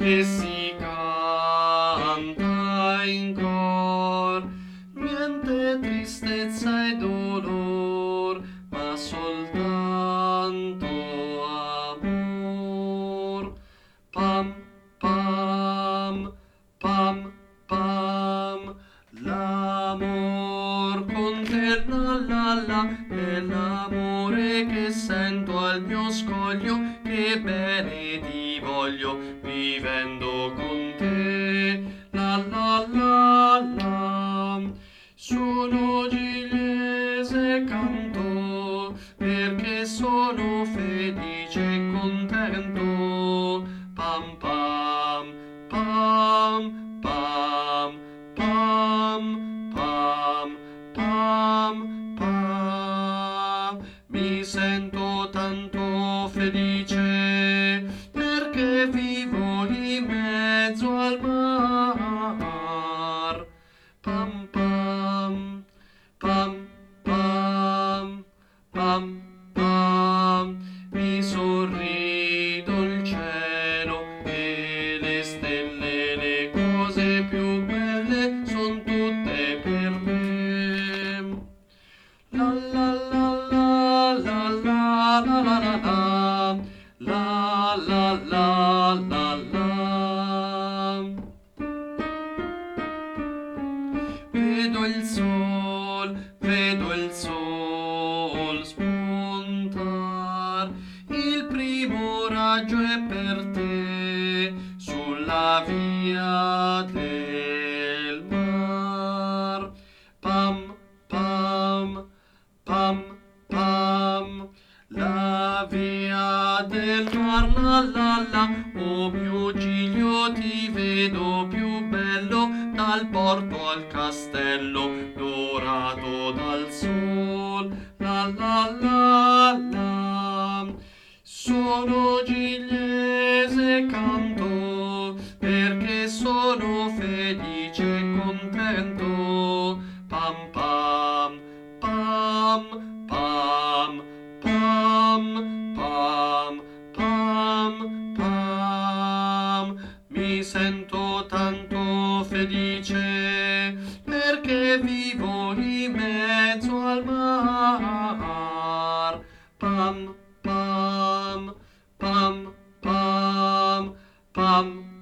che si canta in cor, niente tristezza e dolor, ma soltanto amor. Pam, pam, pam, pam, l'amor con te, la la la, è l'amore che sento al mio scoglio, che bene ti voglio, vivendo con te, la la la la. Sono gigliese e canto, perché sono felice e contento. Pam pam, pam, pam, pam, pam, pam, pam. Mi sento tanto felice perché vivo in mezzo al mar. Pam pam, pam pam, pam pam. Mi sorrido il cielo e le stelle, le cose più belle son tutte per me. La la la la la la la la la la la la la. Vedo il sol spuntar, il primo raggio è per te sulla via del mar. Pam pam, pam pam, la via del mar, la la la. Oh mio Giglio, ti vedo più bello dal porto al castello, dorato dal sol, la la la la. Sono gigliese e canto, perché sono felice e contento. Pam pam, pam, pam, pam, pam, pam, pam. Mi sento tanto felice perché vivo in mezzo al mar. Pam, pam, pam, pam, pam.